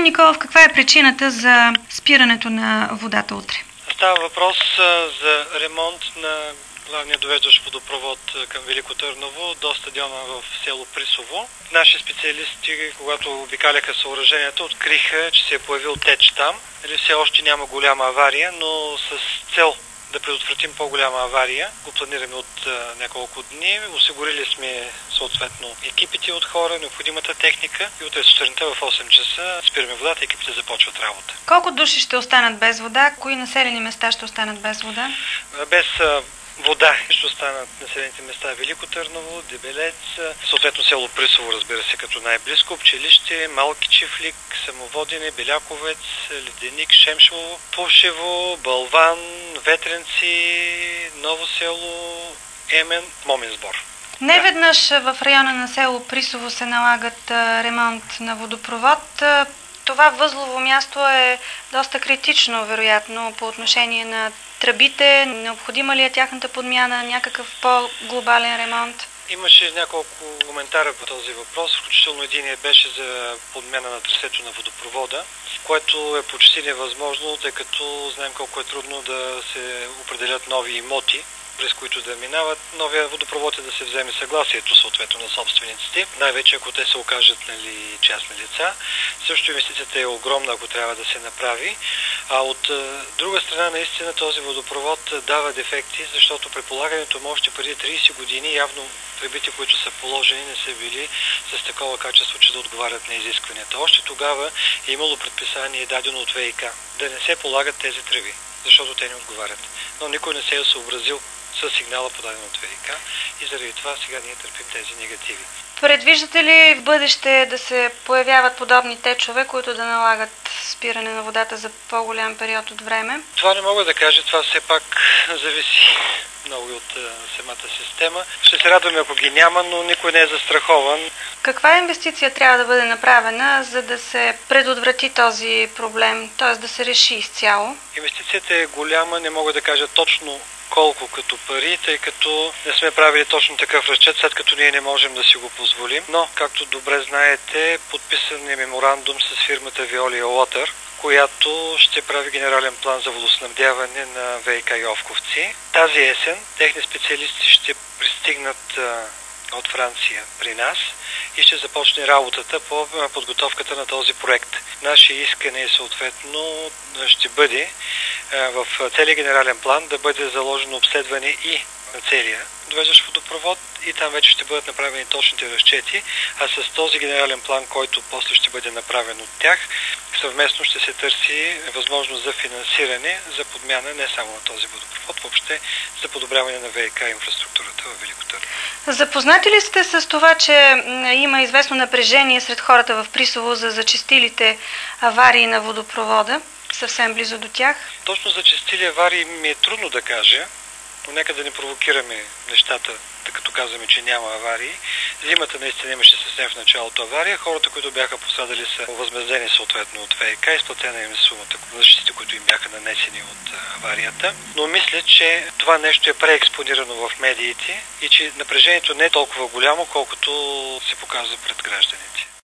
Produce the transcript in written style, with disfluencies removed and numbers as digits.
Николов, каква е причината за спирането на водата утре? Става въпрос за ремонт на главния довеждащ водопровод към Велико Търново до стадиона в село Присово. Наши специалисти, когато обикаляха съоръжението, откриха, че се е появил теч там. Все още няма голяма авария, но с цел да предотвратим по-голяма авария, го планираме от няколко дни. Осигурили сме съответно екипите от хора, необходимата техника и утре сутринта в 8 часа спираме водата и екипите започват работа. Колко души ще останат без вода? Кои населени места ще останат без вода? Без вода ще останат населените места Велико Търново, Дебелец, съответно село Присово, разбира се, като най-близко, Пчелище, Малки Чифлик, Самоводене, Беляковец, Леденик, Шемшово, Пушево, Балван, Ветренци, Ново село, Емен, Момин сбор. Не веднъж в района на село Присово се налагат ремонт на водопровод. Това възлово място е доста критично, вероятно, по отношение на тръбите. Необходима ли е тяхната подмяна, някакъв по-глобален ремонт? Имаше няколко коментара по този въпрос, включително единият беше за подмяна на трасето на водопровода, което е почти невъзможно, тъй като знаем колко е трудно да се определят нови имоти, през които да минават. Новия водопровод е да се вземе съгласието съответно на собствениците, най-вече ако те се окажат частни лица. Също инвестицията е огромна, ако трябва да се направи. А от друга страна, наистина този водопровод дава дефекти, защото при полагането му още преди 30 години явно тръбите, които са положени, не са били с такова качество, че да отговарят на изискванията. Още тогава е имало предписание дадено от ВиК да не се полагат тези тръби, защото те не отговарят. Но никой не се е съобразил с сигнала подаден от ВиК и заради това сега ние търпим тези негативи. Предвиждате ли в бъдеще да се появяват подобни течове, които да налагат спиране на водата за по-голям период от време? Това не мога да кажа, това все пак зависи много от самата система. Ще се радваме, ако ги няма, но никой не е застрахован. Каква инвестиция трябва да бъде направена, за да се предотврати този проблем, т.е. да се реши изцяло? Инвестицията е голяма, не мога да кажа точно колко като пари, тъй като не сме правили точно такъв разчет, след като ние не можем да си го позволим. Но, както добре знаете, подписан е меморандум с фирмата Veolia Water, която ще прави генерален план за водоснабдяване на ВиК Йовковци. Тази есен техни специалисти ще пристигнат от Франция при нас и ще започне работата по подготовката на този проект. Наше искане съответно ще бъде в целия генерален план да бъде заложено обследване и на целия довеждащ водопровод и там вече ще бъдат направени точните разчети, а с този генерален план, който после ще бъде направен от тях, съвместно ще се търси възможност за финансиране за подмяна не само на този водопровод, въобще за подобряване на ВиК инфраструктурата в Велико Търново. Запознати ли сте с това, че има известно напрежение сред хората в Присово за зачестилите аварии на водопровода, съвсем близо до тях? Точно зачестили аварии ми е трудно да кажа, но нека да не провокираме нещата, тъй като казваме, че няма аварии. Зимата наистина имаше съвсем в началото авария. Хората, които бяха пострадали, са възмездени съответно от ВиК, изплатена им сумата на защитите, които им бяха нанесени от аварията. Но мисля, че това нещо е преекспонирано в медиите и че напрежението не е толкова голямо, колкото се показва пред гражданите.